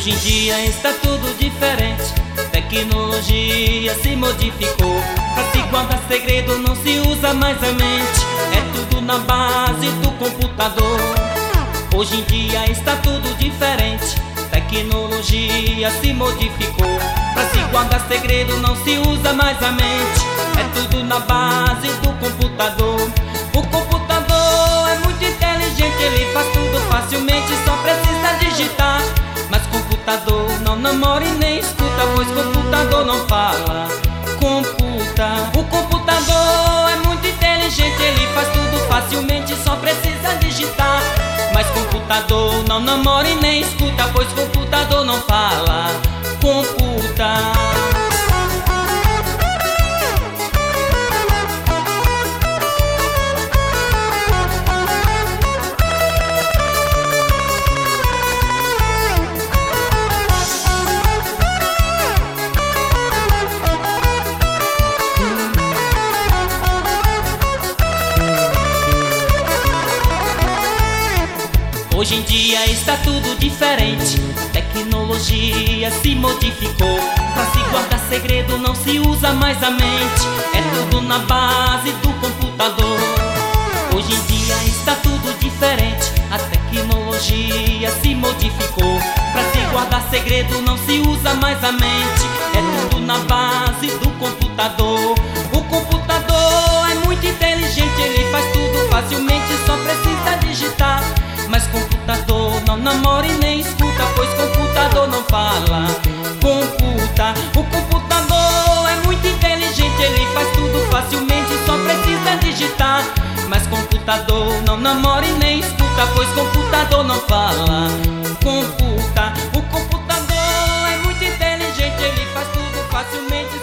Hoje em dia está tudo diferente, tecnologia se modificou. Pra se guardar segredo não se usa mais a mente, é tudo na base do computador. Hoje em dia está tudo diferente, tecnologia se modificou. Pra se guardar segredo não se usa mais a mente, é tudo na base do computador. O computador é muito inteligente, ele faz tudo facilmente, só precisa digitar. Mas computador não namora e nem escuta, pois computador não fala, computa. O computador é muito inteligente, ele faz tudo facilmente, só precisa digitar. Mas computador não namora e nem escuta, pois computador não fala, computa. Hoje em dia está tudo diferente, tecnologia se modificou. Pra se guardar segredo não se usa mais a mente, é tudo na base do computador. Hoje em dia está tudo diferente, a tecnologia se modificou. Pra se guardar segredo não se usa mais a mente, é tudo na base do computador. O computador é muito inteligente, ele faz tudo facilmente, só precisa digitar. Mas computador não namora e nem escuta, pois computador não fala, computa. O computador é muito inteligente, ele faz tudo facilmente, só precisa digitar. Mas computador não namora e nem escuta, pois computador não fala, computa. O computador é muito inteligente, ele faz tudo facilmente,